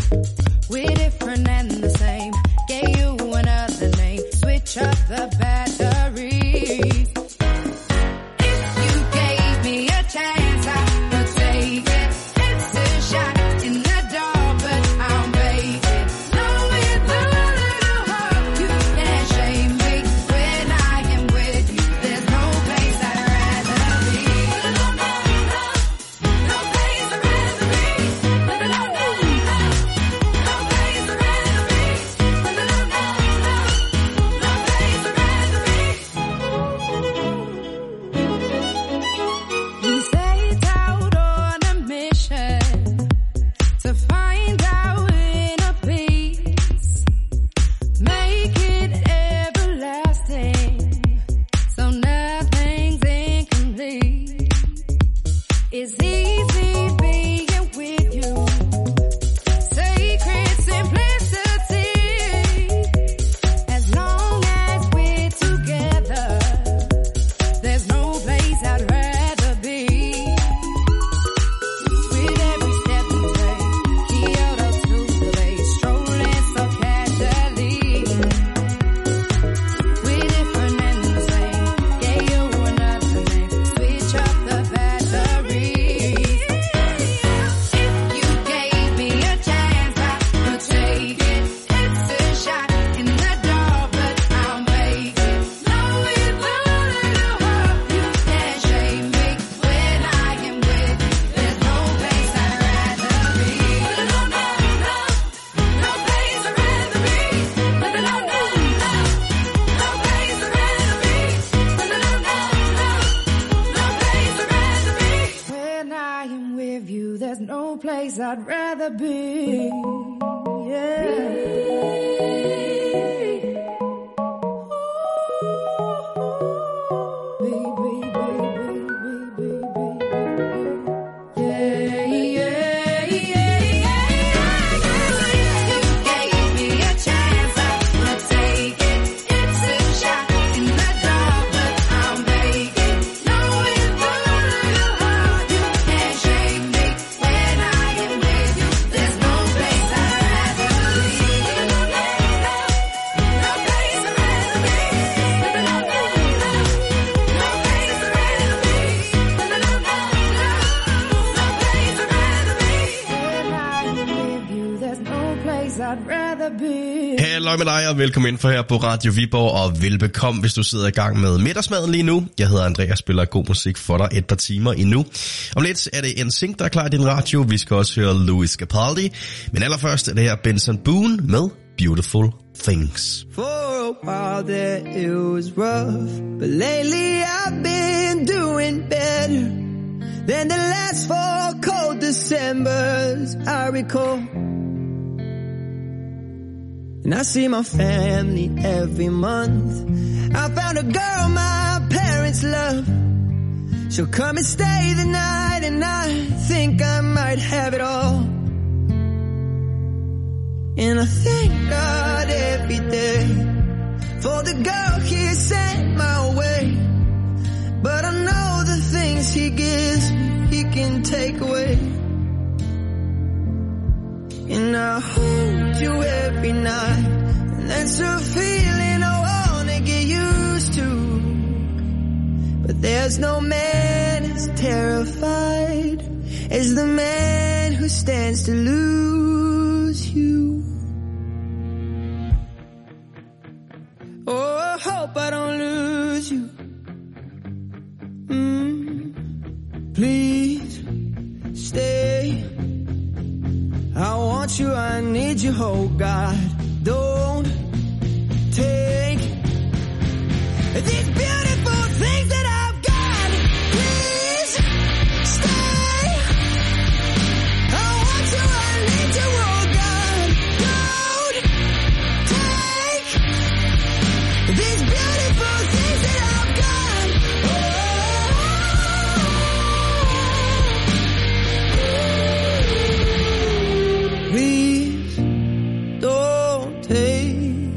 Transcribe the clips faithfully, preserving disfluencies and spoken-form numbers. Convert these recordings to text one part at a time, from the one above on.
We're different and the same. Gave you another name. Switch up the batteries. If you gave me a chance, I would take it. It's a shot in the dark, but I'll make it. Know with a little hope you can't shame me. When I am with you, there's no place I'd rather be. No, no, no, no place I'd rather be. No, no, no, no, no place I'd rather be. No, no, no, no, no place I'd rather be. We set out on a mission to find our inner peace, make it everlasting, so nothing's incomplete. It's easy being with you, sacred simplicity. As long as we're together, there's no place I'd rather be. With every step we take, Kyoto to the bay, strolling so casually. We're different and the same. Gave you another name. Switch up the batteries. If you gave me a chance, I would take it. It's a shot in the dark, but I'll make it. Know with a little hope you can't shame me. When I am with you, there's no place I'd rather be. No, no, no, no place I'd rather be. No, no, no, no, no place I'd rather be. No, no, no, no, no place I'd rather be. When I am with you, there's no place I'd rather be. Yeah. Baby, baby, baby, baby. Yeah, yeah, yeah, yeah. You gave me a chance, I would take it. It's a shot in the dark, but I'll make it. Know with a little heart you can't shame me. When I am with you, there's no place I'd rather be. No, no, no, no place I'd rather be. No, no, no, no, no place I'd rather be. No, no, no, no, no place I'd rather be. When I am with you, there's no place I'd rather be. Halløj med dig, og velkommen ind for her på Radio Viborg, og velbekomme, hvis du sidder i gang med middagsmaden lige nu. Jeg hedder Andreas, og spiller god musik for dig et par timer endnu. Om lidt er det N Sync, der er klar i din radio. Vi skal også høre Louis Capaldi. Men allerførst er det her Benson Boone med Beautiful Things. For a while there it was rough, but lately I've been doing better than the last four cold Decembers I recall. And I see my family every month. I found a girl my parents love. She'll come and stay the night, and I think I might have it all. And I thank God every day for the girl He sent my way. But I know the things He gives me, He can take away. And I hold you every night, and that's a feeling I wanna get used to. But there's no man as terrified as the man who stands to lose you. Oh, I hope I don't lose you. Mm, please stay. I want you, I need you, oh God. Don't take these beautiful things that I've got. Please stay. I want you, I need you, oh God. Don't take these beautiful things that I've got. Oh. Please don't take.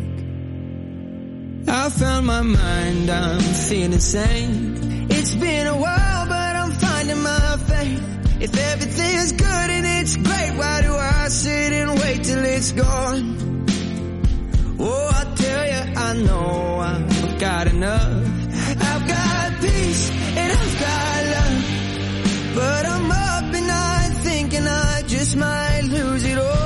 I found my mind, I'm feeling sane. It's been a while, but I'm finding my faith. If everything is good and it's great, why do I sit and wait till it's gone. Oh, I tell you, I know I've got enough. I've got peace and I've got love, but I'm up at night thinking I just might lose it all.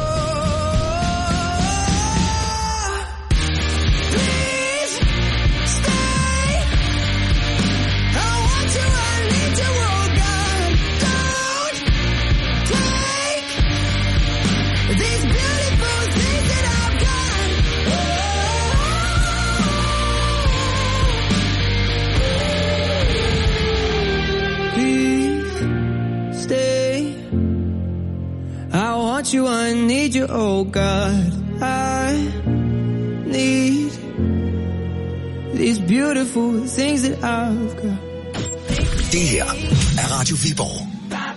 You, I need you, oh God, I need these beautiful things that I've got. Det her er Radio Viborg.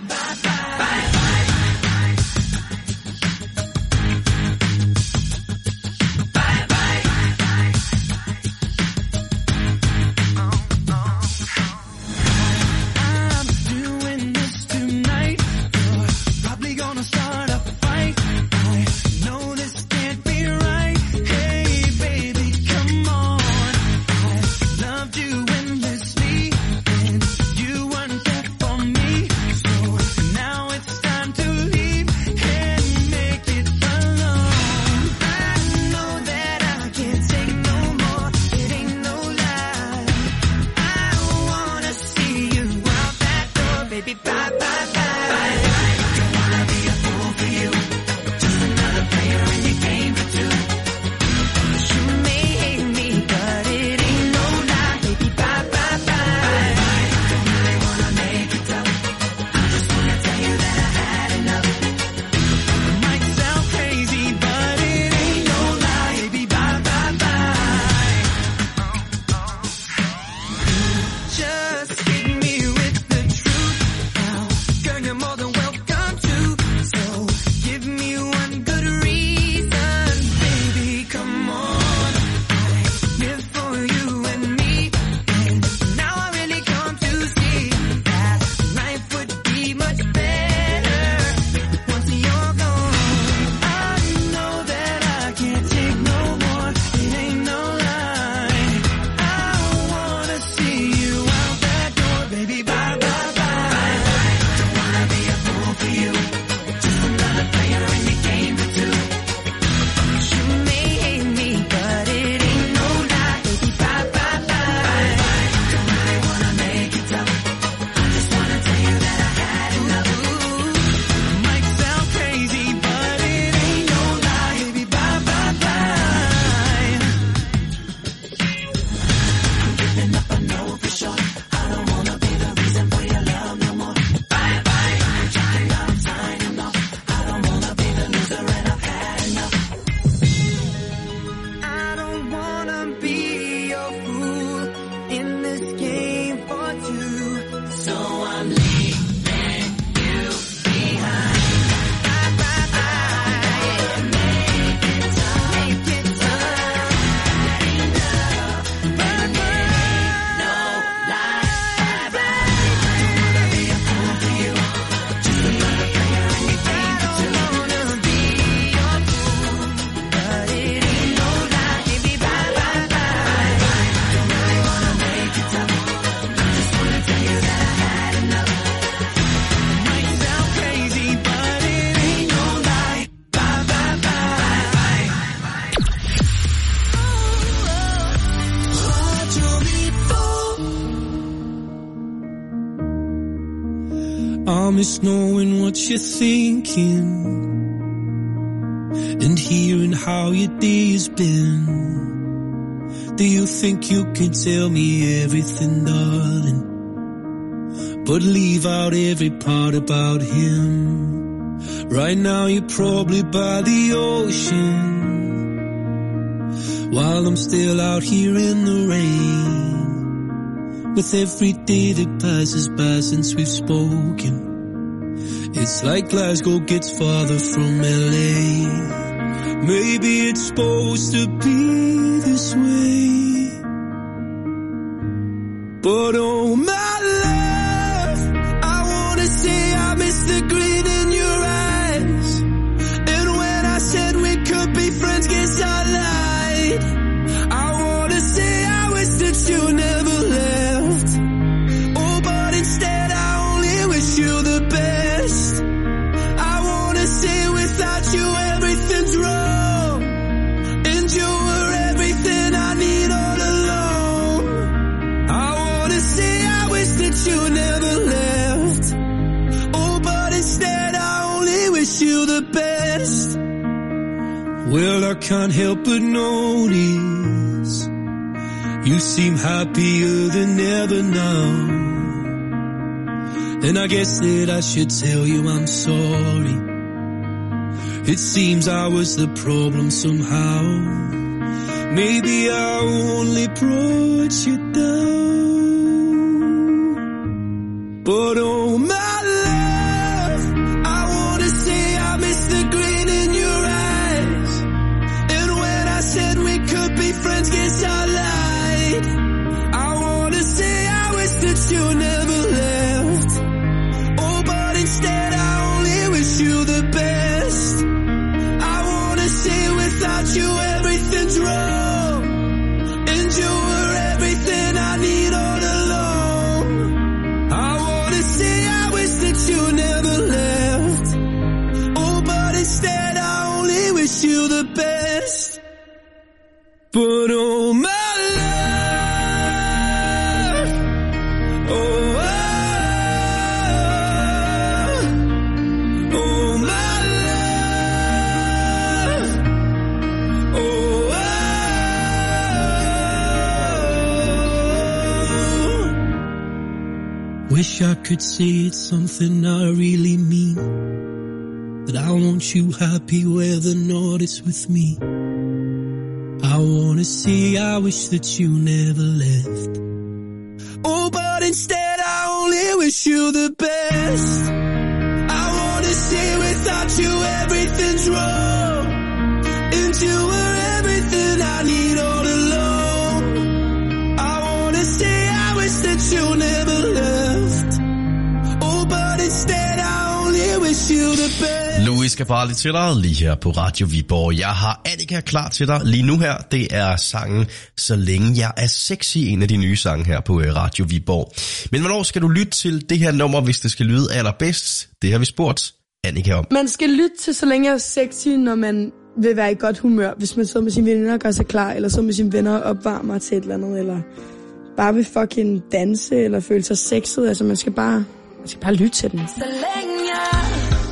I miss knowing what you're thinking and hearing how your day has been. Do you think you can tell me everything, darling, but leave out every part about him? Right now you're probably by the ocean, while I'm still out here in the rain. With every day that passes by since we've spoken, it's like Glasgow gets farther from L A. Maybe it's supposed to be this way, but oh my love, I wanna say I miss the grin in your eyes. And when I said we could be friends, guess I lied. I wanna say I wish that you never left. Oh, but instead I only wish you the best. I wanna say without you everything's wrong, and you were everything I need all along. I wanna say I wish that you never left. Oh, but instead I only wish you the best. Well, I can't help but notice you seem happier than ever now. And I guess that I should tell you I'm sorry. It seems I was the problem somehow. Maybe I only brought you down. But oh my love, I wanna say I miss the grin in your eyes. And when I said we could be friends, guess I lied. I wanna say I wish that you never left. Oh, but instead I only wish you the best. I wanna say without you everything's wrong, and you were everything I need all along. I wanna say I wish that you never left. Oh, but instead I only wish you the best. But oh my love, oh, oh, oh my love, oh, oh. Wish I could say it's something I really mean, that I want you happy whether or not it's with me. I wanna say I wish that you never left. Oh, but instead I only wish you the best. I wanna say without you everything's wrong, and you were everything I need all along. I wanna say I wish that you never left. Oh, but instead I only wish you the best. Louis skal bare lige til dig lige her på Radio Viborg. Jeg har Annika klar til dig lige nu her. Det er sangen Så længe jeg er sexy, en af de nye sange her på Radio Viborg. Men hvornår skal du lytte til det her nummer, hvis det skal lyde allerbedst? Det har vi spurgt Annika om. Man skal lytte til Så længe jeg er sexy, når man vil være i godt humør. Hvis man sidder med sine venner og gør sig klar, eller så med sine venner og opvarmer til et eller andet, eller bare vil fucking danse, eller føle sig sexet. Altså man skal bare, man skal bare lytte til den. Så længe jeg,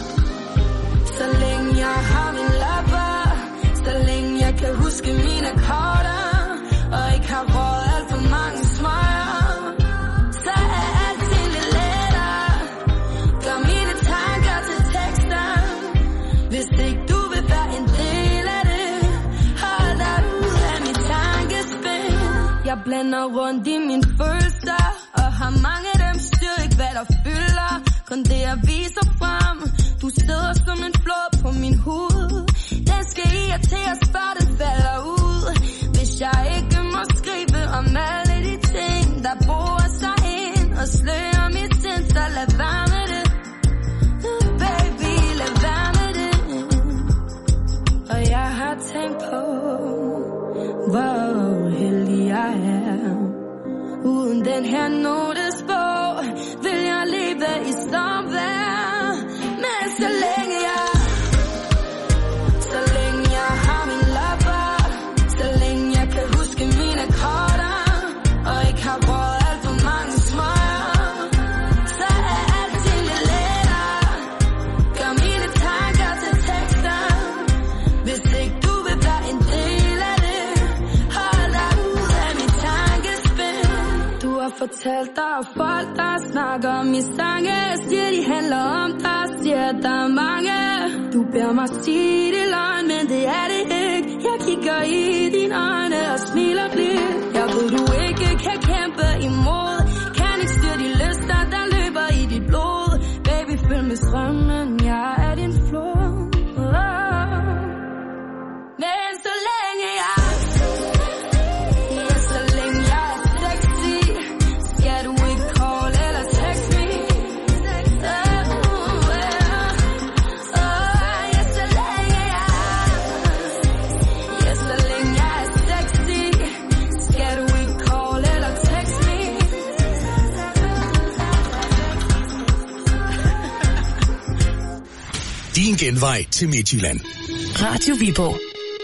så længe jeg har min lapper, så længe jeg kan huske mine korter, og ikke har råd alt for mange smøger, så er alting lidt lettere. Gør mine tanker til tekster, hvis ikke du vil være en del af det. Hold dig ud af mit tankespind. Jeg blander rundt i mine følelser, og har mange af dem styr ikke hvad der fylder. Kun det jeg viser frem. Du sidder som en flod på min hud. Den skal irriteres, før den falder ud. Hvis jeg ikke må skrive om alle de ting, der bor sig ind og slører mit sind, så lad være med det. Uh, baby, lad være med det. Og jeg har tænkt på, hvor heldig jeg er. Uden den her notesbog vil jeg leve i samvær. Men så længe jeg, så længe jeg har min lapper, så længe jeg kan huske mine korter, og ikke har råd alt for mange smøger, så er alting lidt lettere. Gør mine tanker til tekster, hvis ikke du vil være en del af det. Hold dig ud af mit tankespind. Du har fortalt dig af folk, der snakker om i sange. Jeg siger, de handler om dig, siger, der er mange. Du beder mig sige det løgn, men det er det ikke. Jeg kigger i dine øjne og smiler blidt. Jeg ved, du ikke kan kæmpe imod. Kan ikke styre de lyster, der løber i dit blod. Baby, følg med strømmen, jeg er din flod. Oh. Men så længe jeg, ja, så længe jeg er sexy, skal du ikke call eller text me. Oh, yeah. Oh, ja, så længe jeg, ingen genvej til Midtjylland. Radio Viborg.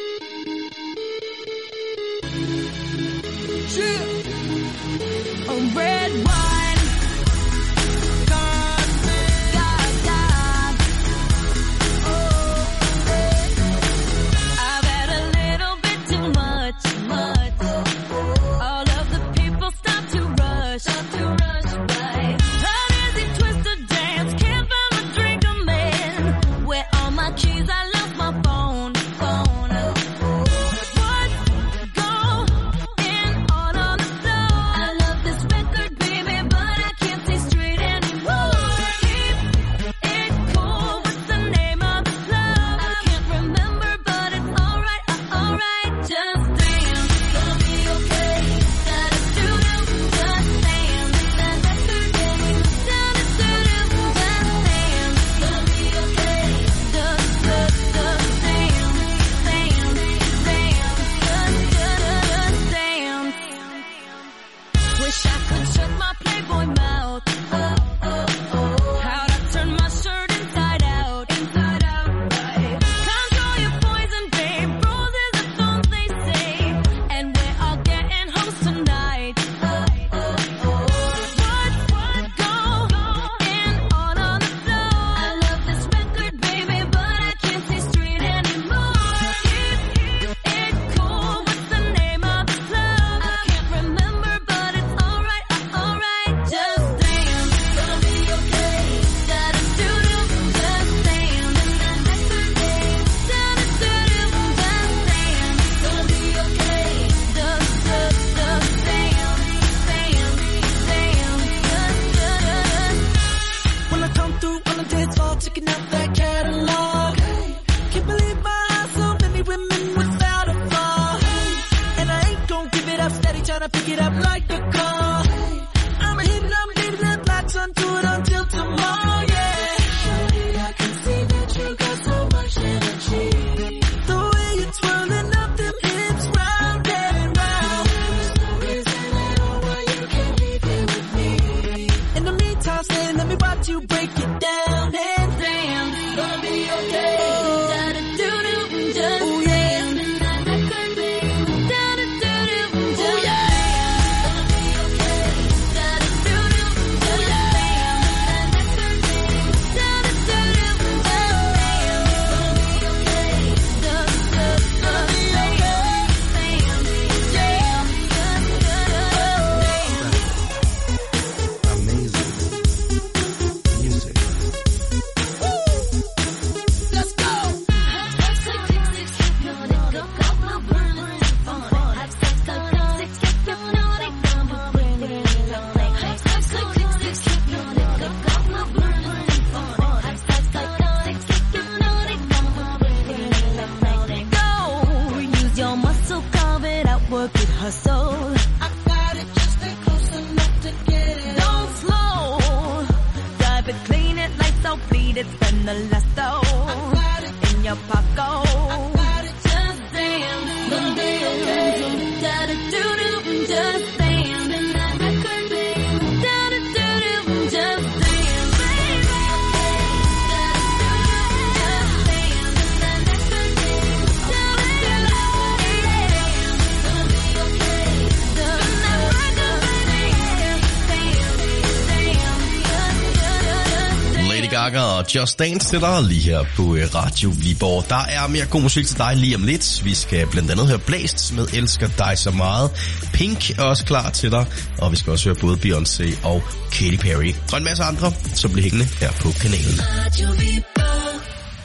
Og Just Dance til dig lige her på Radio Viborg. Der er mere god musik til dig lige om lidt. Vi skal blandt andet høre Blæst med Elsker dig så meget. Pink er også klar til dig. Og vi skal også høre både Beyoncé og Katy Perry. Og en masse andre, så bliv hængende her på kanalen. Radio Viborg.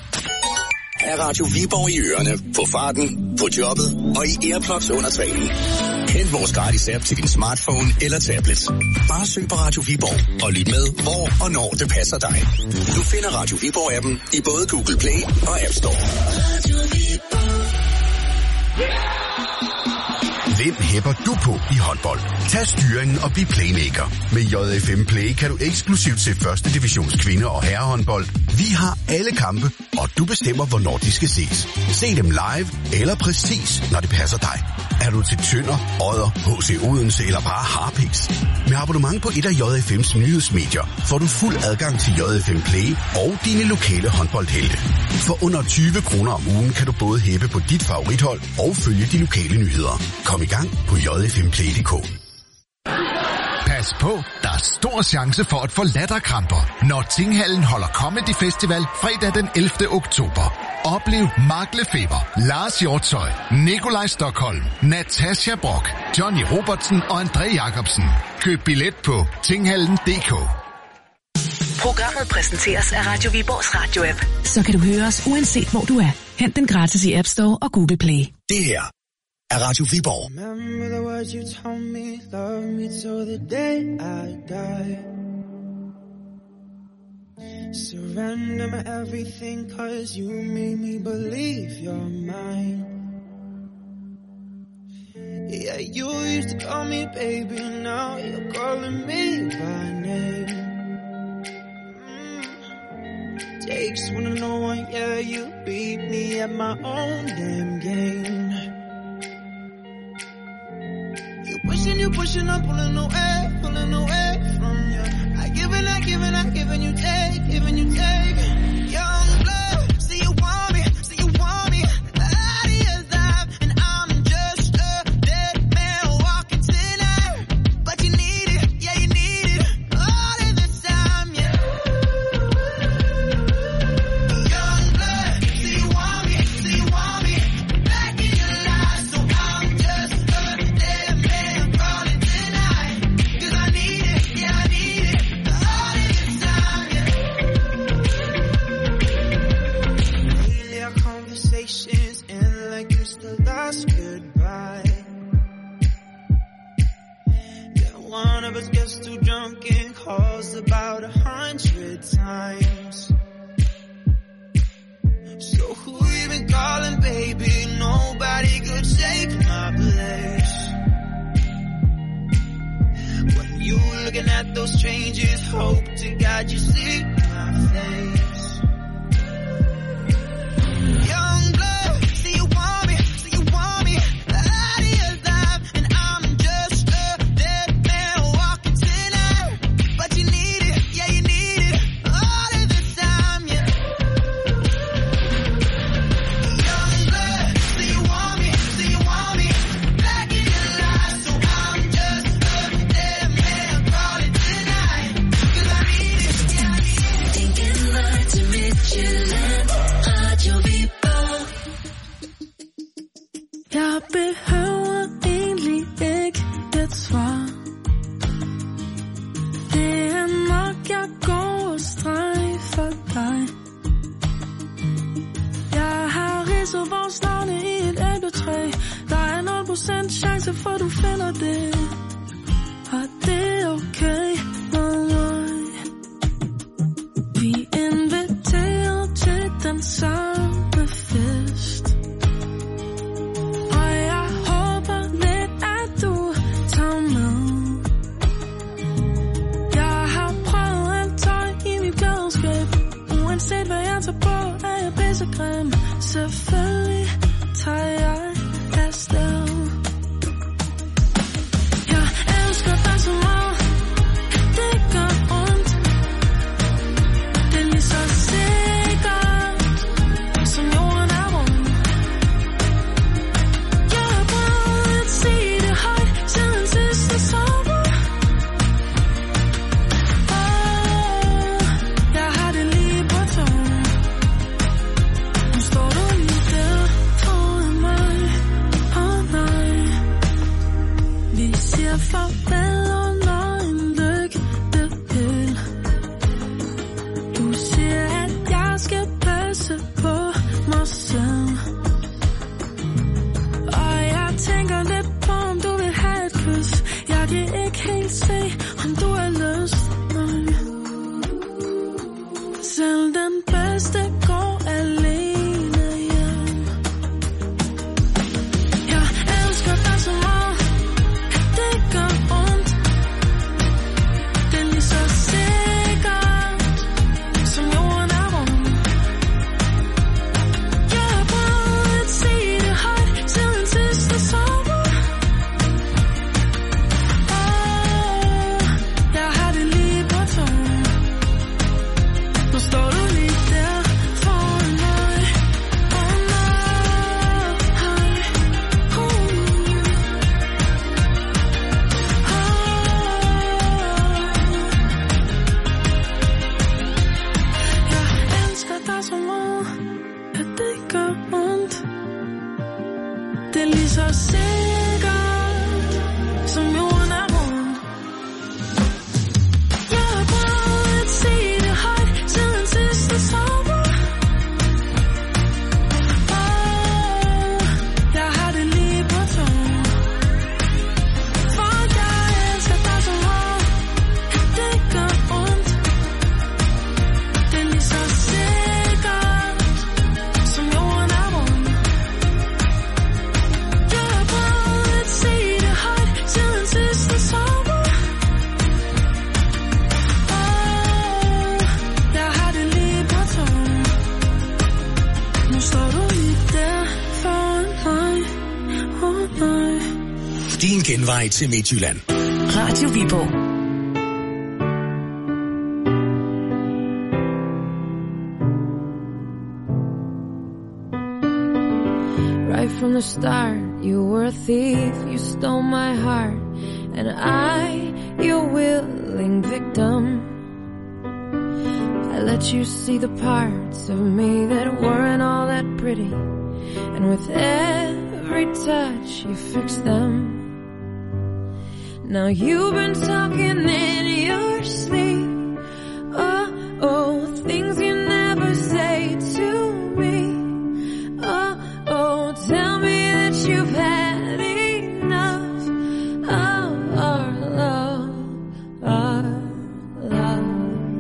Er Radio Viborg i ørerne, på farten, på jobbet og i Airplugs under træning. Hent vores gratis app til din smartphone eller tablet. Bare søg på Radio Viborg og lyt med, hvor og når det passer dig. Du finder Radio Viborg-appen i både Google Play og App Store. Radio Viborg. Hvem hæpper du på i håndbold? Tag styringen og bliv playmaker. Med J F M Play kan du eksklusivt se første divisions kvinde- og herrehåndbold. Vi har alle kampe, og du bestemmer, hvornår de skal ses. Se dem live eller præcis, når det passer dig. Er du til Tønder, Odder, H C Odense eller bare Harpiks? Med abonnement på et af J F M's nyhedsmedier får du fuld adgang til J F M Play og dine lokale håndboldhelte. For under tyve kroner om ugen kan du både hæppe på dit favorithold og følge de lokale nyheder. Kom i gang på j f m play punktum d k. Pas på, der er stor chance for at få latterkramper, når Tinghallen holder Comedy Festival fredag den ellevte oktober. Oplev Mark Lefebvre, Lars Hjortshøj, Nikolaj Stockholm, Natasha Brock, Johnny Robertsen og André Jacobsen. Køb billet på tinghallen punktum d k. Programmet præsenteres af Radio Viborgs radio-app. Så kan du høre os uanset hvor du er. Hent den gratis i App Store og Google Play. Det her er Radio Viborg. Remember the words you told me, love me till the day I die. Surrender my everything, cause you made me believe you're mine. Yeah, you used to call me baby, now you're calling me by name. Mm. Takes one to know one, yeah, you beat me at my own damn game. You pushing, you pushing, I'm pulling away, pulling away from you. I give and I give and I give and you take, giving you take. Young blood, see you want me, see you want me. Out of your life, and I'm just a dead man walking tonight. But you need it, yeah you need it, all of the time, yeah. Young blood, see you want me, see you want me. Back in your life, so I'm just a dead man calling tonight. Cause I need it, yeah I need it, all of the time, yeah. Lately our conversations end like it's the last goodbye. Yeah, one of us gets too drunk and calls about a hundred times. So who you been calling, baby? Nobody could take my place. When you looking at those strangers, hope to God you see my face. Young blood, see you want me, see you want me. Out of your life, and I'm just a dead man walking tonight. But you need it, yeah you need it, all of the time, yeah. Young blood, see you want me, see you want me. Back in your life, so I'm just a dead man calling tonight. Cause I need it, yeah I need it. Thinking like to meet you land, Radio Viborg. Jeg behøver egentlig ikke et svar. Det er nok, jeg går og streg for dig. Jeg har ridset vores navne i et æbletræ. Der er nul procent chance for, du finder det. Og det er okay med mig. Vi inviterer til den samme fest. Og jeg håber lidt, at du tager med. Jeg har prøvet alt tøj i mit klædeskab. Uanset hvad jeg tager på, er jeg pissegrim. Selvfølgelig tager jeg afsted. Jeg elsker dig så meget, det gør ondt. Det er lige så sikkert, som jorden er rund. Jeg har prøvet at sige det højt siden sidste sommer. Åh, jeg har det lige på tungen. Nu står du lige Det er lige så sikkert som jorden er rund. Jeg har prøvet at sige det højt siden sidste sommer. Åh, jeg har det lige på tungen. For jeg elsker dig så meget, at det gør ondt. Det er lige så sikkert som jorden er rund. Jeg har prøvet at sige det højt siden sidste sommer. Åh, jeg har det lige på tungen. Nu står du lige der foran mig. Åh nej. Din genvej til Midtjylland. Radio Viborg. Right from the start, you were a thief, you stole my heart, and I, your willing victim. I let you see the parts of me that weren't all that pretty, and with every touch you fixed them. Now you've been talking in your sleep, oh, oh, things you never say to me. Oh, oh, tell me that you've had enough of our love, our love.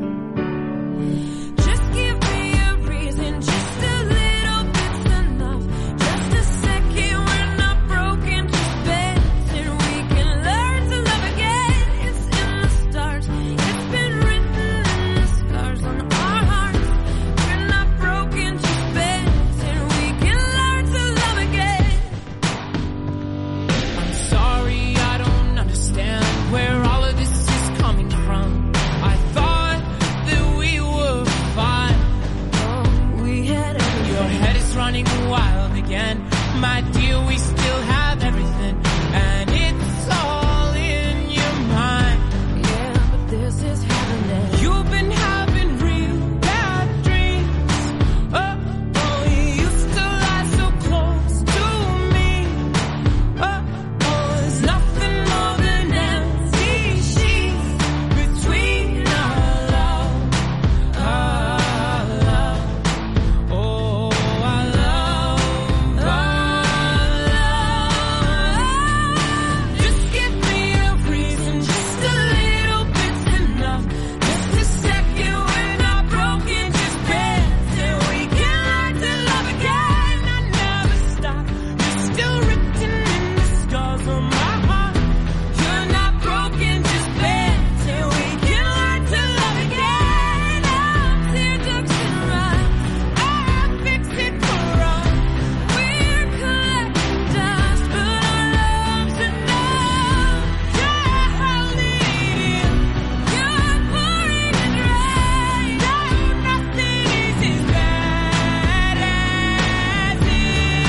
Just give me a reason, just a little bit's enough. Just a second, we're not broken, just bends, and we can learn to love again. It's in the stars, it's been written in the scars on our hearts. We're not broken, just bends, and we can learn to love again. I'm sorry, I don't understand where all of this is coming from. I thought that we were fine. Oh, we had everything. Your head is running wild again. My dear, we still have everything. And it's all in your mind. Yeah, but this is happening. You've been having real bad dreams. Oh, oh, you used to lie so close to me. Oh, oh, there's nothing more than empty sheets between our love, our love. Oh, our love, our love. Just give me a reason, just a little bit's enough. Just a second, we're not broken, just bends, and we can learn to love again. I never stop, you're still written in the scars on my heart. You're not broken, just bends, and we can learn to love again. Our teardrops and rhymes, I fix it for us. We're collecting dust, but our love's enough. You're holding it in, you're pouring it rain. No, nothing is as bad as it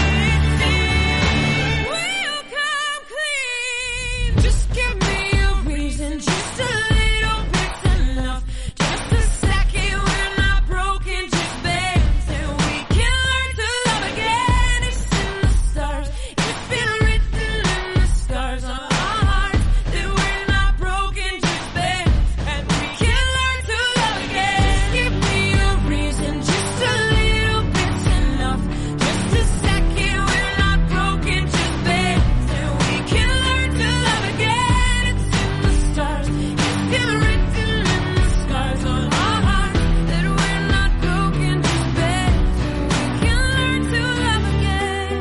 seems. We'll come clean. Just give me a reason, just a little bit's enough. Just a second, we're not broken, just bends, and we can learn to love again. It's in the stars, it's been written in the scars on our hearts that we're not broken, just bends, and we can learn to love again. Give me a reason, just a little bit's enough. Just a second, we're not broken, just bends, and we can learn to love again. It's in the stars, it's been written in the scars on our hearts that we're not broken, just bends, and we can learn to love again.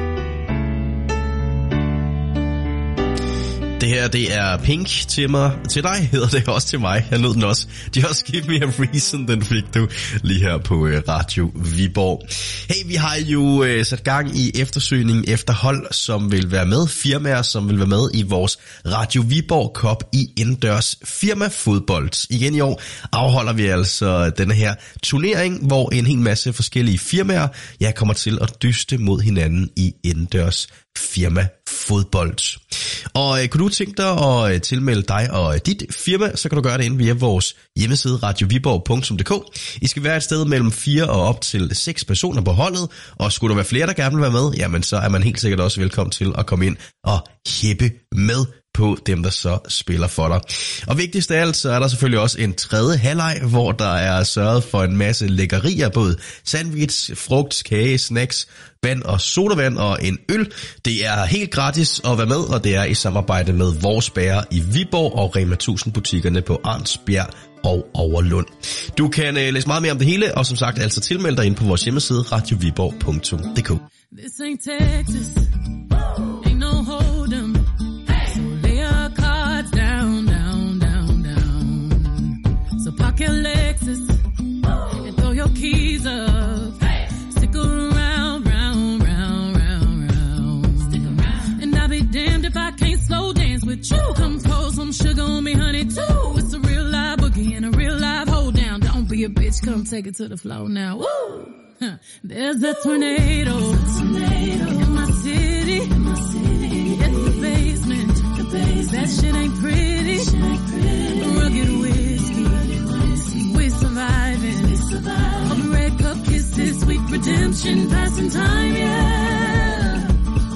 Det her, det er Pink til mig. Til dig hedder det også til mig. Jeg nød den også. De har også givet me a reason, den fik du lige her på øh, Radio Viborg. Hey, vi har jo øh, sat gang i eftersøgning efter hold, som vil være med. Firmaer, som vil være med i vores Radio Viborg Cup i indendørs firmafodbold. Igen i år afholder vi altså denne her turnering, hvor en hel masse forskellige firmaer, jeg kommer til at dyste mod hinanden i indendørs Firma Fodbold. Og øh, kunne du tænke dig at øh, tilmelde dig og øh, dit firma, så kan du gøre det inde via vores hjemmeside radio viborg punktum d k. I skal være et sted mellem fire og op til seks personer på holdet, og skulle der være flere, der gerne vil være med, jamen så er man helt sikkert også velkommen til at komme ind og hæppe med på dem, der så spiller for dig. Og vigtigst af alt, så er der selvfølgelig også en tredje halvleg, hvor der er sørget for en masse lækkerier, både sandwich, frugt, kage, snacks, vand og sodavand og en øl. Det er helt gratis at være med, og det er i samarbejde med Vores Bager i Viborg og Rema tusind butikkerne på Arnsbjerg og Overlund. Du kan uh, læse meget mere om det hele, og som sagt altså tilmelde dig ind på vores hjemmeside radio viborg punktum d k. This ain't Texas, ain't no hold'em. So lay your cards down, down, down, down. So park your Lexus and throw your keys up. Stick around, round, round, round, round. And I'll be damned if I can't slow dance with you. Come pour some sugar on me, honey, too. It's a real live boogie and a real live hold down. Don't be a bitch, come take it to the floor now. Woo! Huh. There's a tornado, tornado in my city. In my city. It's the basement. The basement. That shit ain't pretty. Shit ain't pretty. Rugged whiskey. whiskey. We're surviving. We're surviving. All the red cup kisses, sweet redemption, passing time, yeah.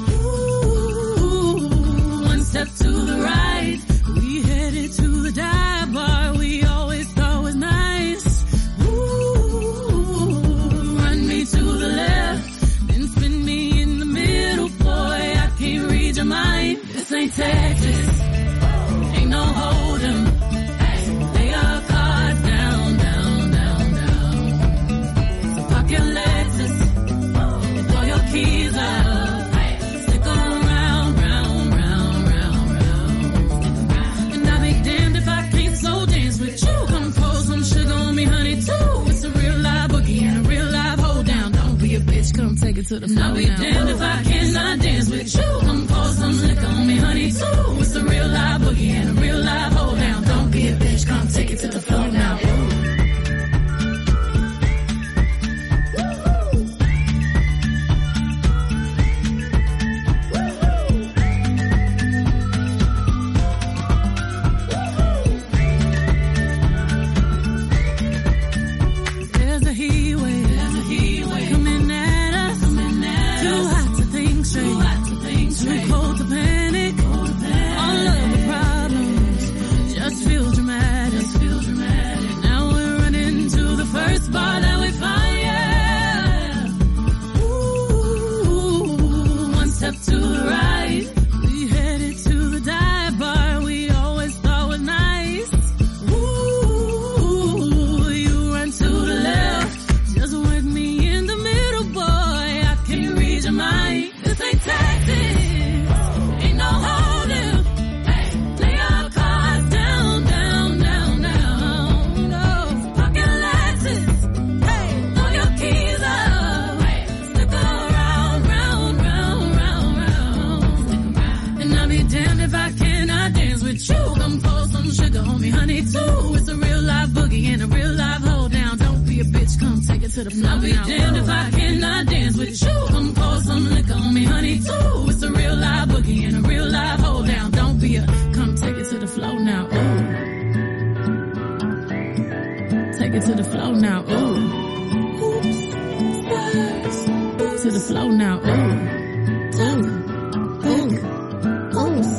Ooh, one step to the right. We headed to the dive bar we always thought was nice. To the left, then spin me in the middle, boy, I can't read your mind. This ain't Texas, ain't no hold'em. Lay your cards down, down, down, down. So park your Lexus and throw your keys up. Stick around, round, round, round, round. And I'll be damned if I can't slow dance with you. Come pour some sugar on me, honey, too. It's a real live boogie and a real live hold down. Don't be a bitch, come take it to the floor. I'll be damned if I cannot dance with you. Come pour some liquor on me, honey, too. It's a real live boogie and a real live hold down. Don't be a bitch, come take it to the floor now. I'll be damned if I cannot dance with you. Come pour some liquor on me, honey, too. It's a real live boogie and a real live hold down. Don't be a, come take it to the floor now, ooh. Take it to the floor now, ooh. Oops, stars. To the floor now, ooh. Ooh, ooh, oops.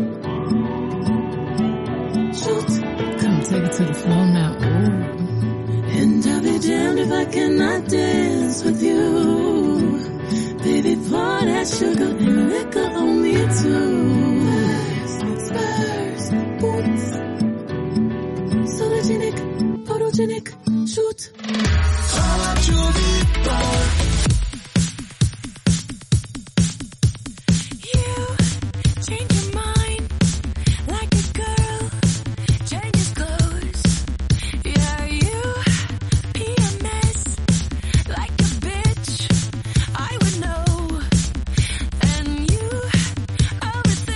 Shoot, come take it to the floor now, ooh. And I'll be damned if I cannot dance with you. Baby, pour that sugar and liquor on me too. Spurs, boots, sologenic, photogenic, shoot. I would know, and you, all the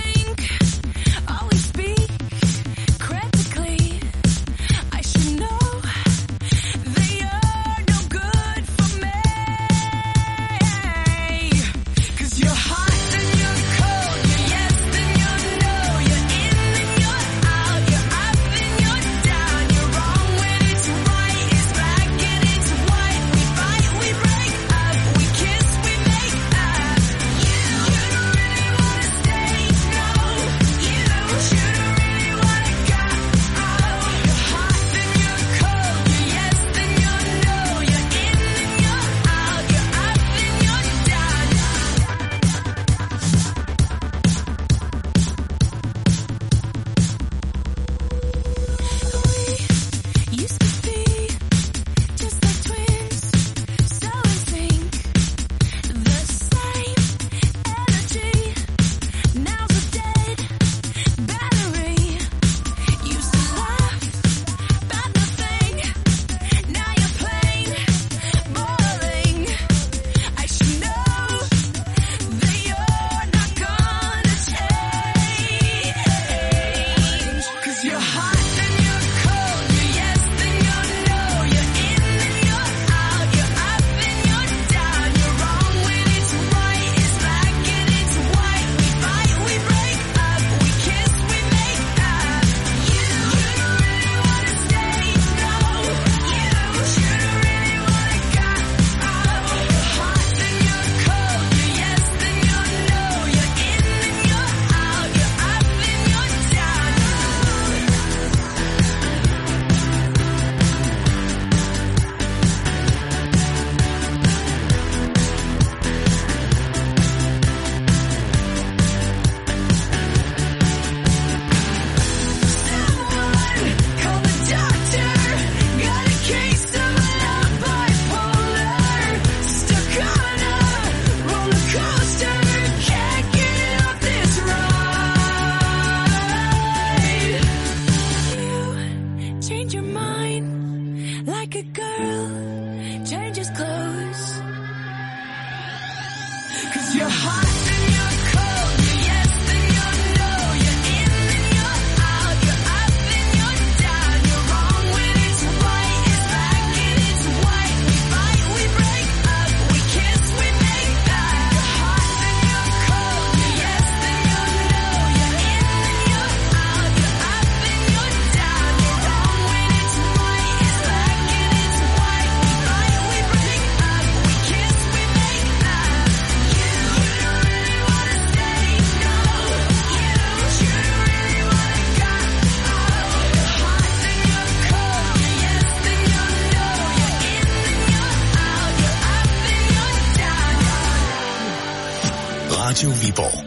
Radio Viborg.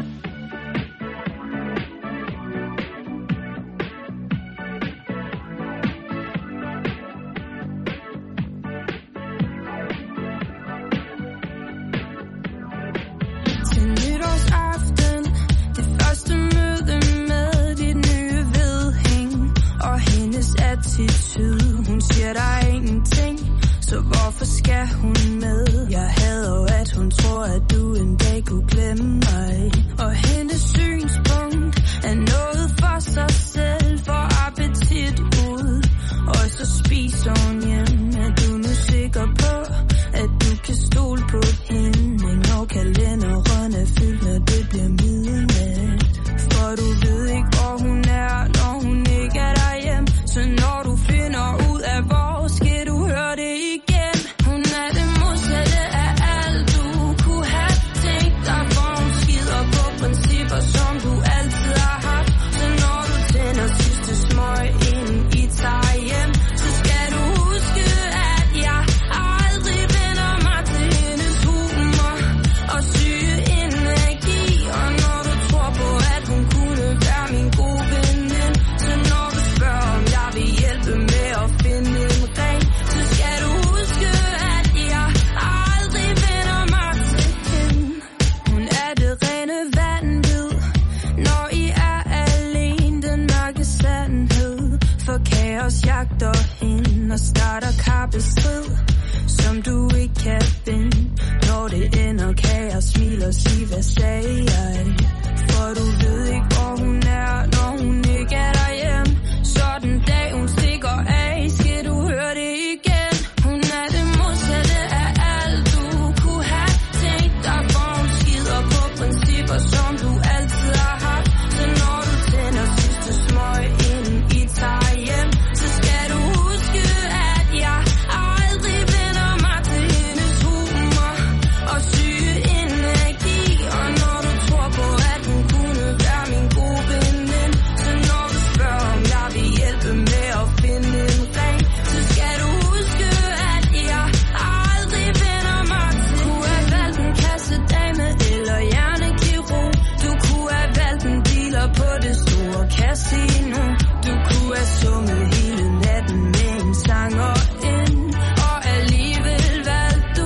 Til nytårsaften, det første møde med dit nye vedhæng og hendes attitude. Hun siger der er ingenting, så hvorfor skal hun med? Jeg hader jo, at hun tror, at du en dag kunne glemme mig. Og hendes synspunkt er noget for sig selv, for appetit ud. Og så spiser hun hjem. Er du nu sikker på, at du kan stole på hende, når kalenderen er fyldt, når det bliver midnat? For du ved ikke, hvor hun er, når hun ikke er derhjemme. Så når du finder ud af, hvor skal du høre det igen. Hun er det modsatte af alt, du kunne have tænkt dig, for hun skider på principper, som du altid har haft. Så når du tænder sidste smøg, inden I tager hjem, så skal du huske, at jeg aldrig vender mig til hendes humor og syge energi. Og når du tror på, at hun kunne være min gode veninde, så når du spørger, om jeg vil hjælpe med at finde en ring, så skal du huske, at jeg aldrig vender mig til hende. Hun er det rene vanvid, når I er alene, den mørke sandhed. For kaos jagter hende og starter kappestrid, som du ikke kan vinde. Når det ender, kan jeg smile og sige, hvad sagde jeg? For du ved ikke, hvor hun er, når hun ikke er derhjemme. Så den dag hun stikker af, skal du høre det igen. Hun er det modsatte af alt, du kunne have tænkt dig, for hun skider på principper, som du altid har haft. Så når du tænder sidste smøg, inden I tager hjem, så skal du huske, at jeg aldrig vender mig til hendes humor og syge energi. Og når du tror på, at hun kunne være min gode veninde, så når du spørger, om jeg vil hjælpe med at finde en ring, så skal du huske, at jeg aldrig vender mig til. Du kunne have valgt en kassedame eller hjernekirurg. Du kunne have valgt en dealer på det store casino. Du kunne have sunget hele natten med en sanger ind, og alligevel valgte du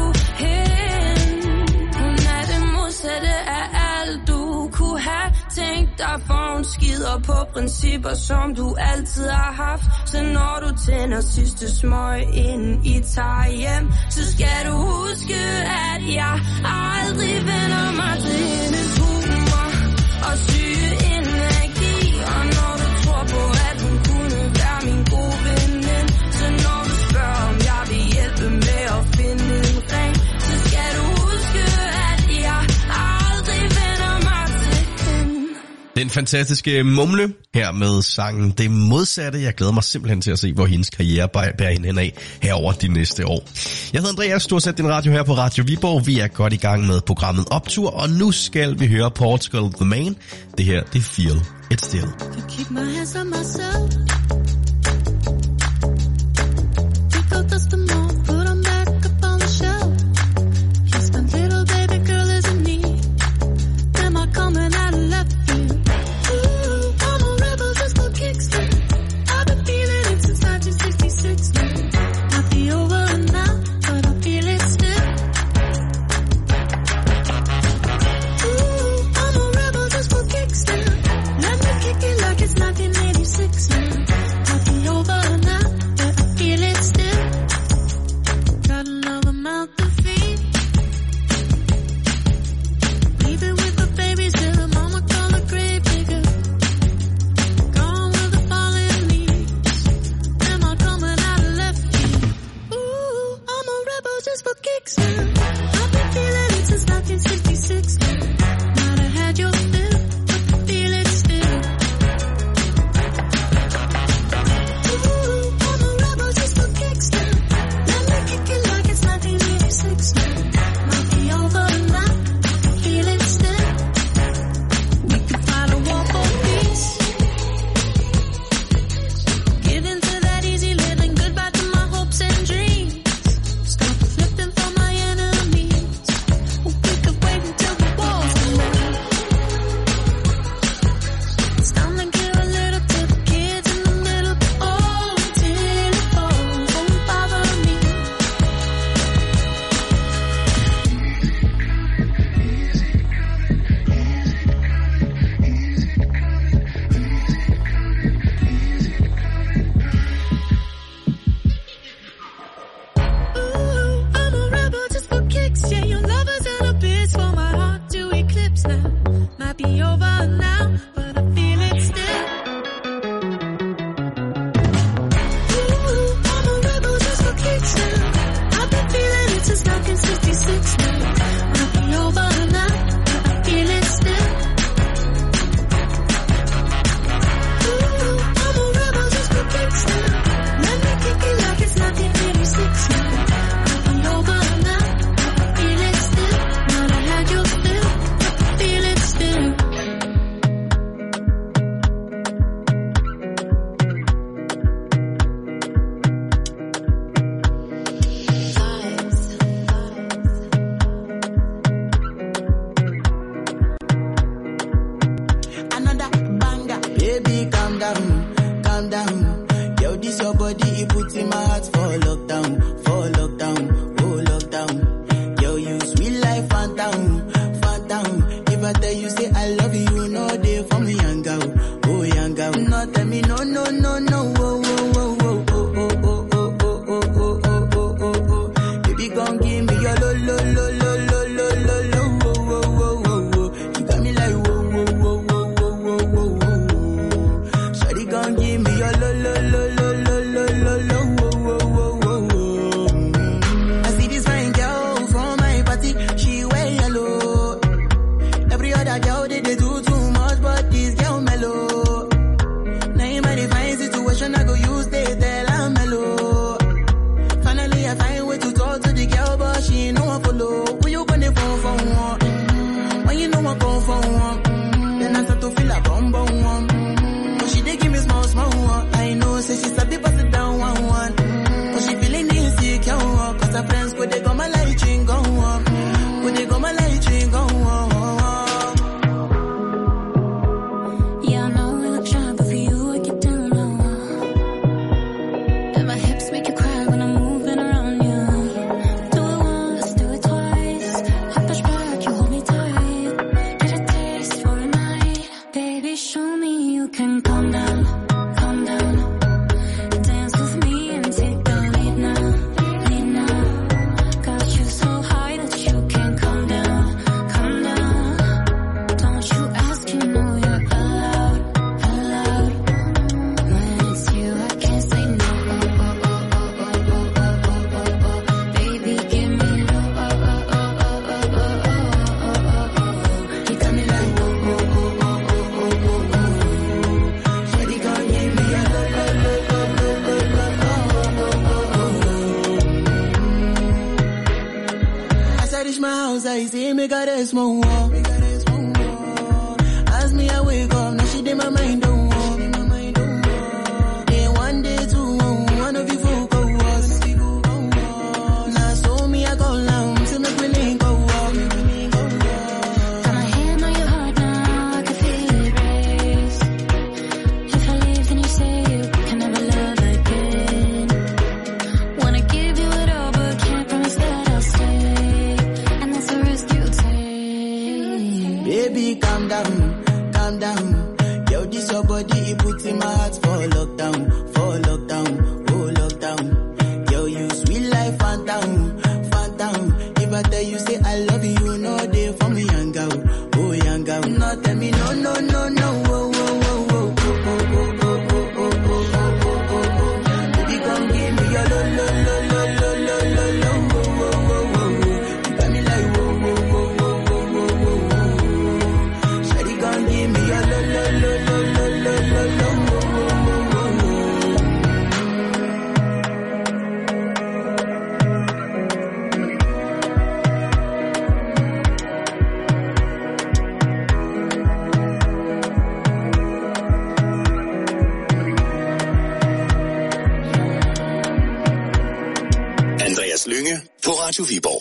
hende. Hun er det modsatte af alt, du kunne have tænkt dig, for hun skider på principper, som du altid har haft. Så når du tænder sidste smøg, inden I tager hjem, så skal du huske, at jeg aldrig vender mig til hendes humor og syge energi. Og når du tror på, at hun kunne være min gode veninde, så når du spørger, om jeg vil hjælpe med at finde en ring, så skal du huske, at jeg aldrig vender mig til hende. Den fantastiske Mumle her med sangen Det Modsatte. Jeg glæder mig simpelthen til at se, hvor hendes karriere bærer hende hen af herover de næste år. Jeg hedder Andreas, du har sat din radio her på Radio Viborg. Vi er godt i gang med programmet Optur, og nu skal vi høre Portugal The Man. Det her, det er Feel It Still. Keep my hands on myself. Pick up dust them all, put them back up on the shelf. Yes, my little baby girl is in need. Am I coming out of left field? Ooh, I'm a rebel just for kicks. I've been feeling it since nineteen sixty-six. Might be over and now, but I feel it still. Ooh, I'm a rebel just for kicks. Let me kick it like it's nineteen eighty-six now. I tell you say I love you, no day for me young girl, oh young girl. No tell me no no no no, oh oh oh oh oh oh oh oh oh oh oh oh oh oh. Baby gon' give me your lo lo lo lo lo lo lo lo, oh oh oh oh oh. You got me like whoa whoa whoa whoa whoa whoa whoa whoa. Shawty gon' give me your lo lo lo lo lo lo lo lo, oh oh oh oh oh. I see this fine girl from my party, she wear yellow. Every other girl they, they do too much, but this girl mellow. Now in my divine situation, I go use they tell I'm mellow. Finally I find way to talk to the girl, but she ain't no one follow. Who you gonna phone for one? Mm-hmm. When you know I go for one, mm-hmm. Then I start to feel a bum bum one. Mm-hmm. But she dey give me small small one. I know say she start to pass it down one one. Mm-hmm. But she feeling insecure, cause her friends go they go my light ring go on. Go they go my light ring go on. I say make her rest more. As me I wake up, now she did my mind don't walk. Then one day two, one of you folk go us. Now so me I go down, to make me link go up. Got my hand on your heart now, I can feel it race. If I leave then you say you can never love again. Wanna give you it all but can't promise that I'll stay. Baby, calm down, calm down. Yo, this your body, it puts in my heart for lockdown, for lockdown, oh lockdown. Yo, you sweet life, phantom, phantom. If I tell you say I love you, no day for me young girl, oh young girl. No tell me no, no, no, no, oh, oh, oh, oh, oh, oh, oh, oh, oh, oh, oh, oh, oh, oh. Baby, come give me your lo, lo, lo, lo, lo, lo, lo, lo, oh, oh, oh, oh, oh. You got me like whoa, whoa, whoa, whoa, whoa, whoa, whoa, whoa. Shawty gon' give me your lo, lo, lo, lo, lo, lo, lo, lo, oh, oh, oh, oh, oh. Andreas Lynge på Radio Viborg.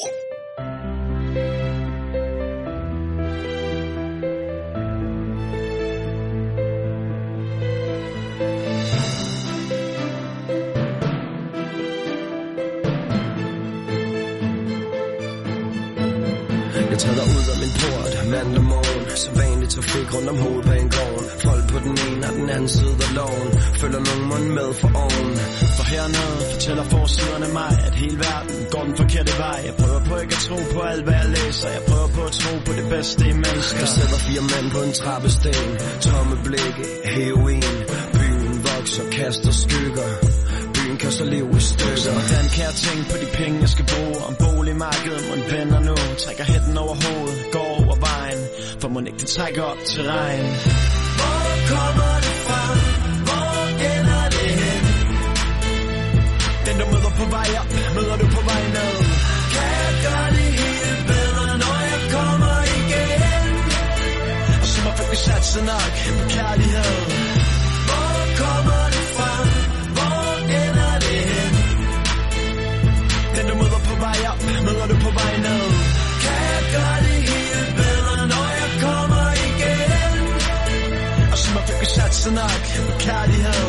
Jeg træder ud af min port mandag morgen. Så vanlig trafik rundt om hovedbanegården. Folk på den ene og den anden side af loven. Følger nogen mund med for oven. For hernede fortæller forsiderne mig, at hele verden går den forkerte vej. Jeg prøver på ikke at tro på alt hvad jeg læser. Jeg prøver på at tro på det bedste i mennesker. Der sidder fire mænd på en trappesten. Tomme blikke, heroin. Byen vokser, kaster skygger. Byen kaster liv i stykker. Så hvordan kan jeg tænke på de penge jeg skal bruge? Om boligmarkedet må en venner nu. Trækker hætten over hovedet, går over vejen. For må ikke det trækker op til regn. Hvor kommer det fra? Hvor ender det hen? Den du møder på vej op, møder du på vej ned. Kan jeg gøre det helt bedre, når jeg kommer igen? Og så må folk ikke satse nok på kærlighed. Hvor kommer det fra? Hvor ender det hen? Den du møder på vej op, møder du på vej ned. Kan jeg gøre det helt bedre, når jeg kommer igen? Og så må folk ikke satse nok på kærlighed.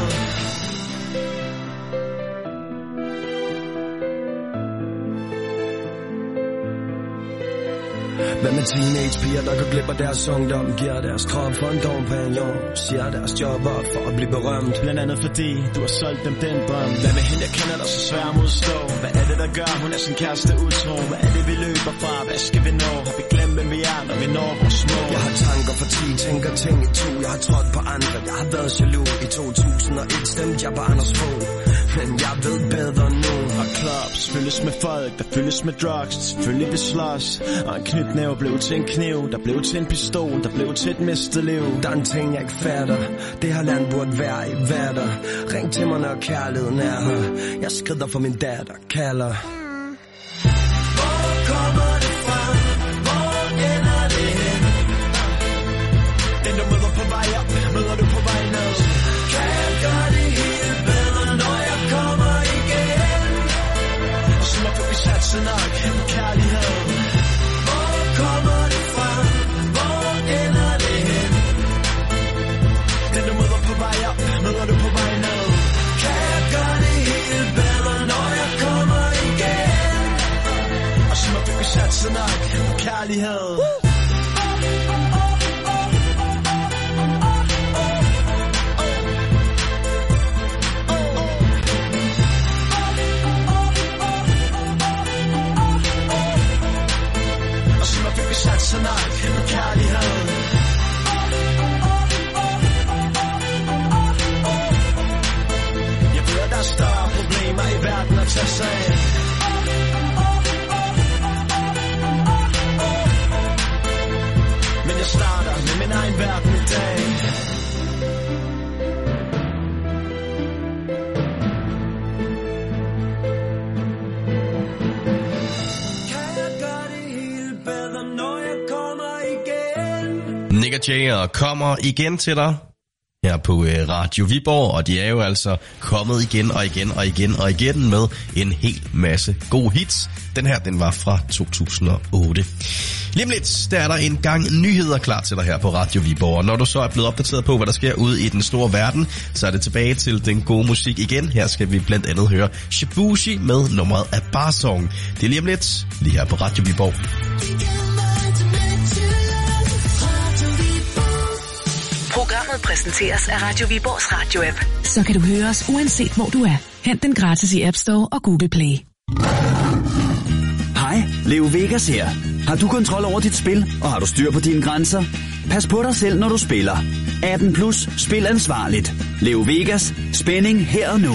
Hvad med teenagepiger, der går glip af deres ungdom, giver deres krop for en dom pagnon, siger deres job op for at blive berømt. Blandt andet fordi du har solgt dem den drøm. Hvad med hende, jeg kender dig så svær modstå? Hvad er det, der gør, hun er sin kæreste utro? Hvad er det, vi løber fra? Hvad skal vi nå? Har vi glemt, hvem vi er, når vi når vores mål? Jeg har tanker for ti, tænker ting i to. Jeg har trådt på andre, jeg har været jaloux. I to tusind og et stemte jeg på Anders Fogh, men jeg ved bedre nu. Og clubs fyldes med folk, der fyldes med drugs. Selvfølgelig vi slås, og en knytnæve blev til en kniv, der blev til en pistol, der blev til et mistet liv. Der er en ting jeg ikke fatter, det her land burde være i vatter. Ring til mig, når kærligheden er her. Jeg skrider for min datter, kalder. Hvor kommer det fra? Hvor ender det hen? Den du møder på vej op, møder du på vej ned. Kan jeg gøre det helt bedre, når jeg kommer igen? Så må vi satse nok på kærlighed. Hvor kommer det fra? Hvor ender det hen? Den du møder på vej op, møder du på vej ned. Kan jeg gøre det helt bedre, når jeg kommer igen? Og så må vi satse nok på kærlighed. Satser nok på kærlighed. Jeg ved, at der er større problemer i verden at tage sig af. Men jeg starter med min egen verden i dag. Nick og Jay og kommer igen til dig her på Radio Viborg, og de er jo altså kommet igen og igen og igen og igen med en hel masse gode hits. Den her, den var fra to tusind og otte. Lige om lidt, der er der en gang nyheder klar til dig her på Radio Viborg. Og når du så er blevet opdateret på, hvad der sker ude i den store verden, så er det tilbage til den gode musik igen. Her skal vi blandt andet høre Shibushi med nummeret af Barsong. Det er lige om lidt, lige her på Radio Viborg. Programmet præsenteres af Radio Viborgs radio-app. Så kan du høre os uanset hvor du er. Hent den gratis i App Store og Google Play. Hej, Leo Vegas her. Har du kontrol over dit spil, og har du styr på dine grænser? Pas på dig selv, når du spiller. atten plus, spil ansvarligt. Leo Vegas, spænding her og nu.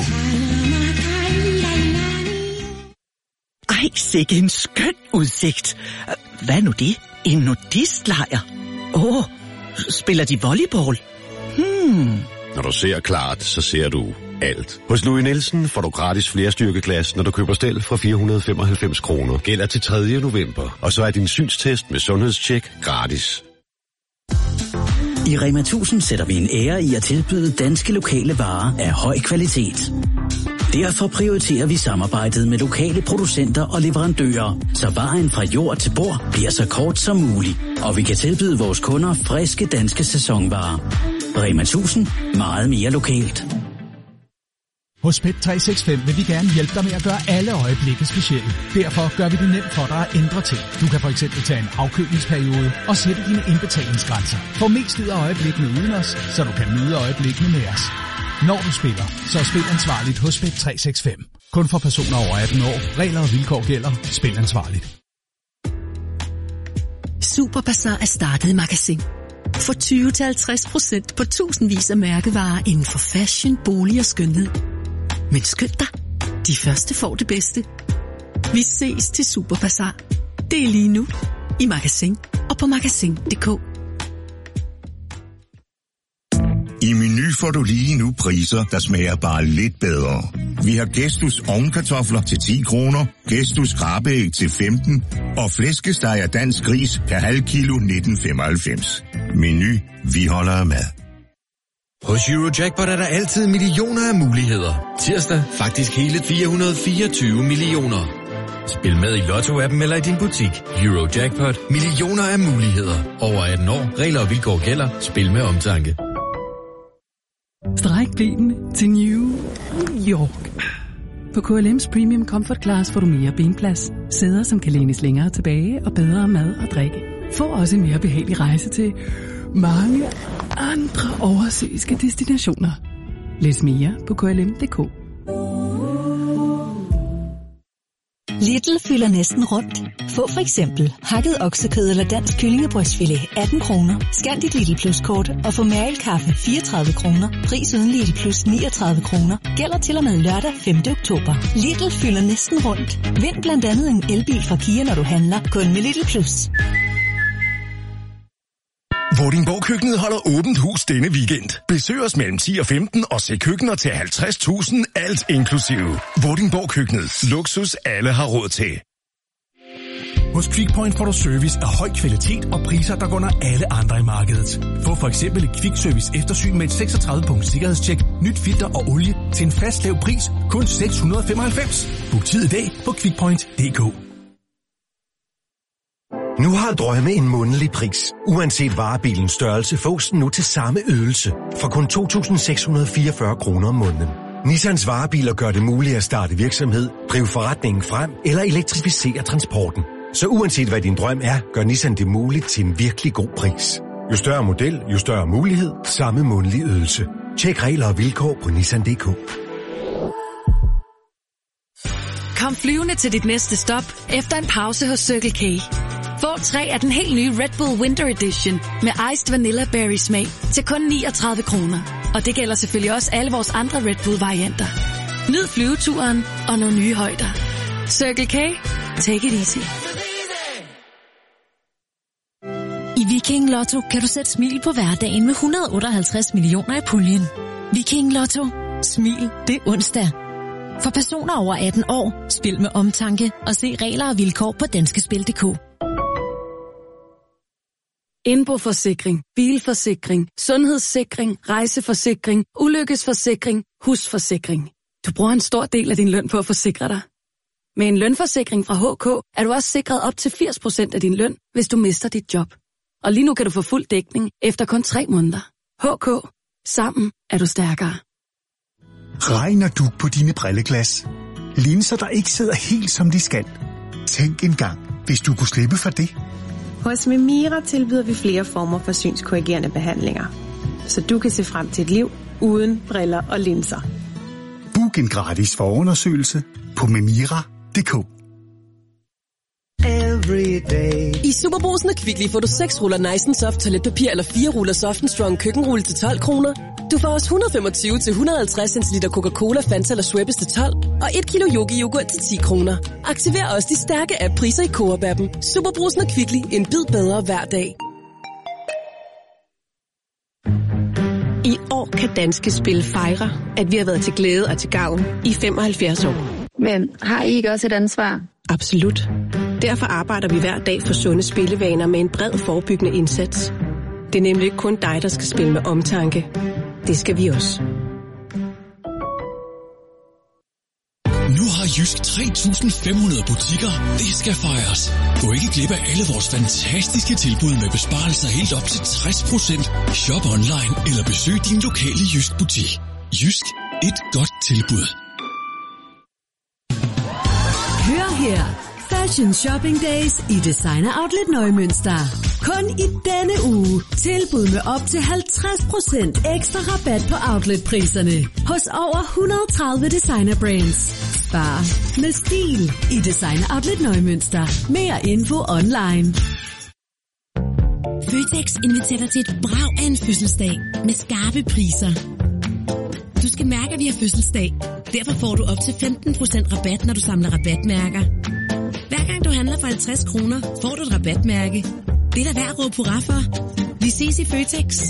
Ej, sikke en skøn udsigt. Hvad er nu det? En nudistlejr? Åh, oh, spiller de volleyball? Hmm. Når du ser klart, så ser du alt. Hos Louis Nielsen får du gratis flerstyrkeglas, når du køber stel for fire hundrede og femoghalvfems kroner. Gælder til tredje november. Og så er din synstest med sundhedstjek gratis. I Rema tusind sætter vi en ære i at tilbyde danske lokale varer af høj kvalitet. Derfor prioriterer vi samarbejdet med lokale producenter og leverandører, så vejen fra jord til bord bliver så kort som muligt, og vi kan tilbyde vores kunder friske danske sæsonvarer. Rema tusind, meget mere lokalt. Hos Pet tre seks fem vil vi gerne hjælpe dig med at gøre alle øjeblikke specielle. Derfor gør vi det nemt for dig at ændre ting. Du kan for eksempel tage en afkølingsperiode og sætte dine indbetalingsgrænser. Få mest ud af øjeblikkene uden os, så du kan nyde øjeblikkene med os. Når du spiller, så spil ansvarligt hos Pet tre seks fem. Kun for personer over atten år. Regler og vilkår gælder. Spil ansvarligt. Superbazar er startet i Magasin. Få tyve til halvtreds procent på tusindvis af mærkevarer inden for fashion, bolig og skønhed. Men skynd dig, de første får det bedste. Vi ses til Superbazar. Det er lige nu i Magasin og på magasin punktum d k. I Meny får du lige nu priser, der smager bare lidt bedre. Vi har Gestus ovnkartofler til ti kroner, Gestus skrabeæg til femten og flæskesteg af dansk gris per halv kilo nitten femoghalvfems. Meny, vi holder af mad. Hos Eurojackpot er der altid millioner af muligheder. Tirsdag faktisk hele fire hundrede og fireogtyve millioner. Spil med i Lotto-appen eller i din butik. Eurojackpot. Millioner af muligheder. Over atten år. Regler og vilkår gælder. Spil med omtanke. Stræk benene til New York. På K L M's Premium Comfort Class får du mere benplads, sæder som kan lænes længere tilbage og bedre mad og drikke. Få også en mere behagelig rejse til mange andre oversøiske destinationer. Læs mere på k l m punktum d k. Lidl fylder næsten rundt. Få for eksempel hakket oksekød eller dansk kyllingebrystfilet atten kroner. Scan dit Lidl Plus kort og få Mærel-kaffe fireogtredive kroner. Pris uden Lidl Plus niogtredive kroner. Gælder til og med lørdag femte oktober. Lidl fylder næsten rundt. Vind blandt andet en elbil fra Kia, når du handler. Kun med Lidl Plus. Vordingborg-køkkenet holder åbent hus denne weekend. Besøg os mellem ti og femten og se køkkener til halvtreds tusind, alt inklusive. Vordingborg-køkkenet. Luksus alle har råd til. Hos Quickpoint får du service af høj kvalitet og priser, der går under alle andre i markedet. Få for eksempel et Quick Service eftersyn med et seksogtredive punkt sikkerhedstjek, nyt filter og olie til en fast lav pris, kun seks hundrede og femoghalvfems. Book tid i dag på quickpoint punktum d k. Nu har drømme en månedlig pris. Uanset varebilens størrelse fås den nu til samme ydelse for kun to tusind seks hundrede og fireogfyrre kroner om måneden. Nissans varebiler gør det muligt at starte virksomhed, drive forretningen frem eller elektrificere transporten. Så uanset hvad din drøm er, gør Nissan det muligt til en virkelig god pris. Jo større model, jo større mulighed, samme månedlig ydelse. Tjek regler og vilkår på nissan punktum d k. Kom flyvende til dit næste stop efter en pause hos Circle K. Få tre af den helt nye Red Bull Winter Edition med Iced Vanilla Berry smag til kun niogtredive kroner. Og det gælder selvfølgelig også alle vores andre Red Bull varianter. Nyd flyveturen og nogle nye højder. Circle K. Take it easy. I Viking Lotto kan du sætte smil på hverdagen med et hundrede og otteoghalvtreds millioner i puljen. Viking Lotto. Smil, det er onsdag. For personer over atten år, spil med omtanke og se regler og vilkår på danskespil punktum d k. Indboforsikring, bilforsikring, sundhedssikring, rejseforsikring, ulykkesforsikring, husforsikring. Du bruger en stor del af din løn på at forsikre dig. Med en lønforsikring fra H K er du også sikret op til firs procent af din løn, hvis du mister dit job. Og lige nu kan du få fuld dækning efter kun tre måneder. H K. Sammen er du stærkere. Regner du på dine brilleglas? Linser, der ikke sidder helt som de skal? Tænk engang, hvis du kunne slippe for det. Hos Memira tilbyder vi flere former for synskorrigerende behandlinger, så du kan se frem til et liv uden briller og linser. Book en gratis forundersøgelse på memira punktum d k. I Superbrugsen og Kvickly får du seks ruller Nice and Soft toiletpapir eller fire ruller Soft and Strong køkkenrulle til tolv kroner. Du får også et hundrede og femogtyve til et hundrede og halvtreds centiliter Coca-Cola, Fanta eller Schweppes til tolv, og et kilo Yogi-yoghurt til ti kroner. Aktiver også de stærke app-priser i Coop-appen. Superbrugsen og Kvickly. En bid bedre hver dag. I år kan Danske Spil fejre, at vi har været til glæde og til gavn i femoghalvfjerds år. Men har I ikke også et ansvar? Absolut. Derfor arbejder vi hver dag for sunde spillevaner med en bred forebyggende indsats. Det er nemlig ikke kun dig, der skal spille med omtanke. Det skal vi også. Nu har Jysk tre tusind fem hundrede butikker. Det skal fejres. Gå ikke glip af alle vores fantastiske tilbud med besparelser helt op til tres procent. Shop online eller besøg din lokale Jysk butik. Jysk. Et godt tilbud. Hør her. Fashion Shopping Days i Designer Outlet Neumünster. Kun i denne uge. Tilbud med op til halvtreds procent ekstra rabat på outletpriserne. Hos over et hundrede og tredive designer brands. Spar med stil i Designer Outlet Neumünster. Mere info online. Føtex inviterer dig til et brag af en fødselsdag med skarpe priser. Du skal mærke, at vi har fødselsdag. Derfor får du op til femten procent rabat, når du samler rabatmærker. Hver gang du handler for halvtreds kroner, får du et rabatmærke. Det er da værd at råbe hurra for. Vi ses i Føtex.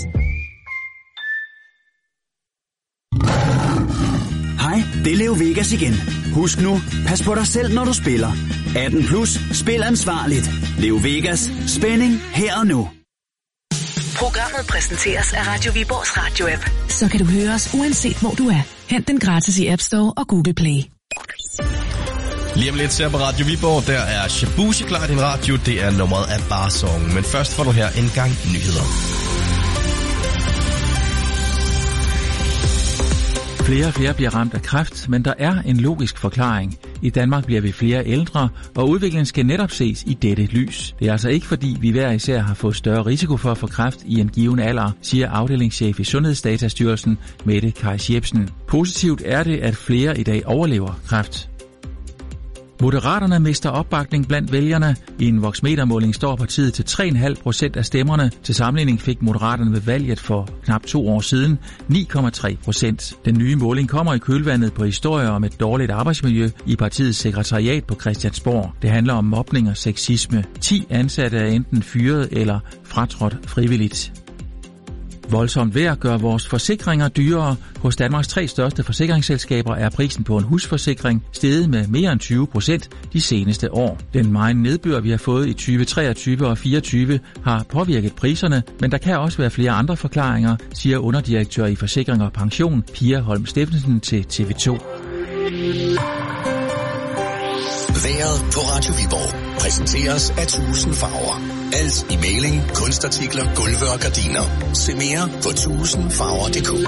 Hej, det er Leo Vegas igen. Husk nu, pas på dig selv, når du spiller. atten plus, spil ansvarligt. Leo Vegas, spænding her og nu. Programmet præsenteres af Radio Viborgs radio-app. Så kan du høre os uanset hvor du er. Hent den gratis i App Store og Google Play. Lige om lidt ser på Radio Viborg, der er Shabushi klar i din radio. Det er nummeret af Barsong. Men først får du her en gang nyheder. Flere og flere bliver ramt af kræft, men der er en logisk forklaring. I Danmark bliver vi flere ældre, og udviklingen skal netop ses i dette lys. Det er altså ikke fordi, vi hver især har fået større risiko for at få kræft i en given alder, siger afdelingschef i Sundhedsdatastyrelsen, Mette Kajs Jebsen. Positivt er det, at flere i dag overlever kræft. Moderaterne mister opbakning blandt vælgerne. I en voksmetermåling står partiet til tre komma fem procent af stemmerne. Til sammenligning fik Moderaterne ved valget for knap to år siden ni komma tre procent. Den nye måling kommer i kølvandet på historier om et dårligt arbejdsmiljø i partiets sekretariat på Christiansborg. Det handler om mobning og sexisme. ti ansatte er enten fyret eller fratrådt frivilligt. Voldsomt vejr gør vores forsikringer dyrere. Hos Danmarks tre største forsikringsselskaber er prisen på en husforsikring steget med mere end tyve procent de seneste år. Den meget nedbør, vi har fået i tyve treogtyve og fireogtyve, har påvirket priserne, men der kan også være flere andre forklaringer, siger underdirektør i Forsikring og Pension, Pia Holm Steffensen til T V to. Vejret på Radio Viborg præsenteres af tusind farver. Alt i maling, kunstartikler, gulve og gardiner. Se mere på tusind farver punktum d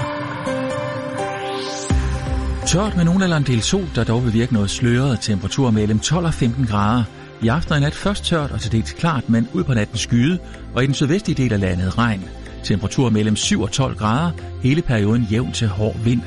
k. Tørt med nogen eller en del sol, der dog vil virke noget sløret. Temperatur mellem tolv og femten grader. I aften og i nat først tørt og til dels klart, men ud på natten skyde, og i den sydvestlige del af landet regn. Temperatur mellem syv og tolv grader. Hele perioden jævn til hård vind.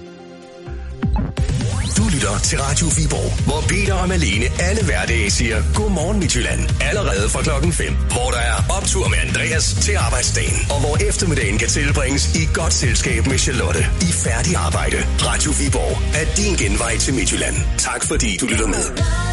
Du lytter til Radio Viborg, hvor Peter og Malene alle hverdage siger Godmorgen Midtjylland. Allerede fra klokken fem, hvor der er optur med Andreas til arbejdsdagen. Og hvor eftermiddagen kan tilbringes i godt selskab med Charlotte i færdig arbejde. Radio Viborg er din genvej til Midtjylland. Tak fordi du lytter med.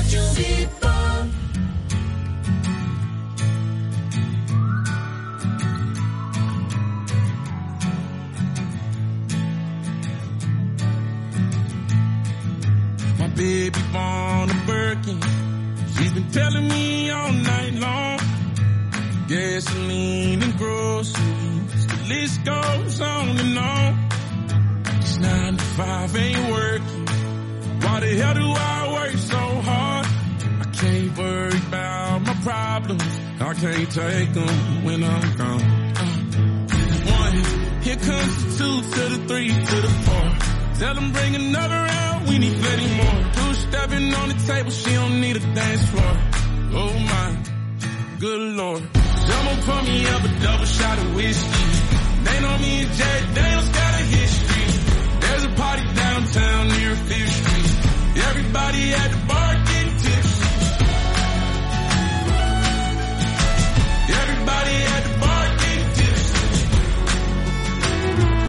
Baby born a Birkin. She's been telling me all night long. Gasoline and groceries, the list goes on and on. It's nine to five ain't working. Why the hell do I work so hard? I can't worry about my problems. I can't take them when I'm gone. Uh, one, here comes the two to the three to the four. Tell them bring another round, we need plenty more. Two stepping on the table, she don't need a dance floor. Oh my, good lord. Someone pour me up a double shot of whiskey. They know me and Jay, they